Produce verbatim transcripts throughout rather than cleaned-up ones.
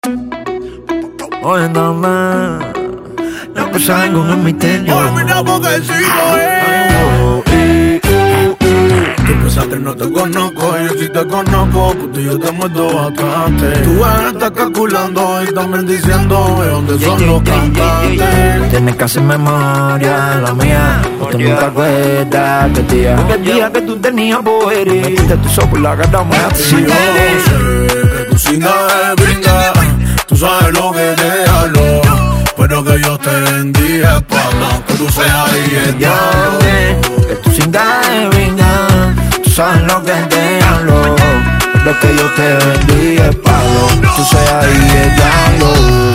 Oye, dame, no pasa algo en el misterio. Olvida porque sigo, eh. Tú piensas que no te conozco, yo sí te conozco, pues tú y yo te muerto bastante. Tú estás calculando y también diciendo de dónde son los cantantes. Tienes que hacer memoria, la mía. Tú nunca acuerdas que día, que día que tú tenías poder. Metiste tu sopo en la cara, me Si yo sé que tú singas de brinda, tú sabes lo que te hablo, pero que yo te bendiga, espalda, que tú seas ahí el diablo. Que tú singas de brinda, tú sabes lo que te hablo, pero que yo te bendiga, espalda, que tú seas ahí el diablo.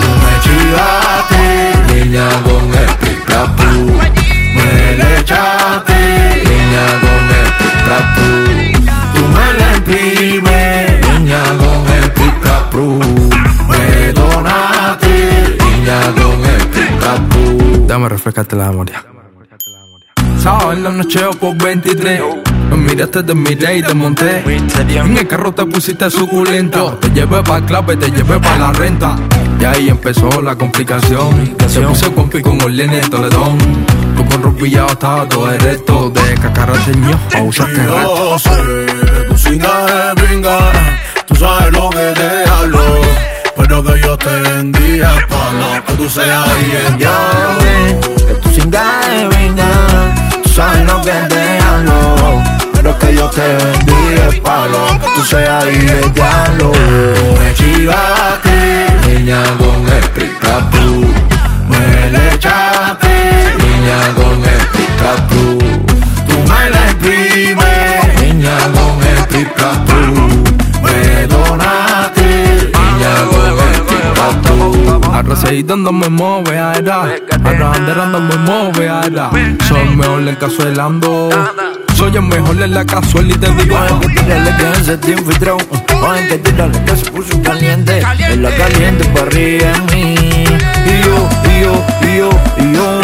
Me chivaste, niña, con el pica-pú. Me le echaste, niña, con el pica-pú. Tú me le imprimes, niña, con el pica-pú. Me donaste, niña, con el pica-pú. Dame refrescarte la memoria. Sábado en la noche por veintitrés. Me miraste, te miré y te monté. En el carro te pusiste suculento. Te llevé pa' clave, te llevé pa' la renta. Y ahí empezó la complicación. Se puse compi con Orleans en Toledón. Tú con rompillado estaba todo erecto. De cacarrateño a usarte el resto. Yo sé que tú singas de brinda, tú sabes lo que te hablo, pero que yo te bendiga, espalda, que tú seas ahí el diablo. Que tú singas de brinda, tú sabes lo que te hablo, pero que yo te bendiga, espalda, que tú seas ahí el diablo. Me chivaste, niña, con el pica-pú. Me le echaste, niña, con el pica-pú. Tú me la imprimes, niña, con el pica-pú. Me donaste, niña, con el pica-pú. Ahora seguí dándome moveada. Ahora andar dándome moveada. Soy el mejor encazuelando. Soy el mejor en la cazuela y te digo. Oye, que tírale que ese te infiltró. Oye, que tírale que se puso caliente. En la caliente para arriba en mí. Y yo, y yo, y yo, y yo.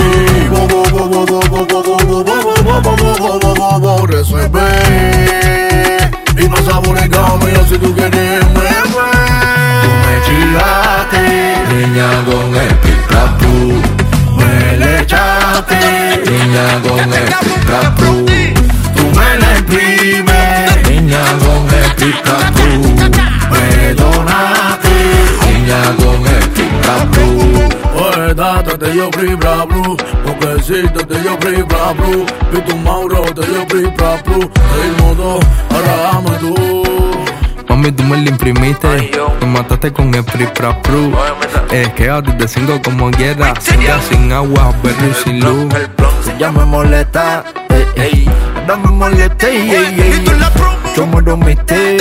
Resuelve y no sabores cambia si tú quieres me Tú me chivaste, niña, con el pica-pú. Me le echaste, niña, con el pica-pú. Tú me la imprimes, niña, con el pica-pú. Me donaste, niña, con el pica-pú. Oye, date, te yo free, bla, blu. Porque existe, te yo free, bla, blu. Y tu Mauro, te yo free, bla, blu. Te dimos dos, ahora dame tú. Mami, tú me la imprimiste. Te mataste con el free pra pru. Es que a ti te sigo como quiera. Singa sin agua, berry sin luz. Si ya me molesta, ey, ey. Ahora me molesta, ey, ey, ey. Yo muero misterio.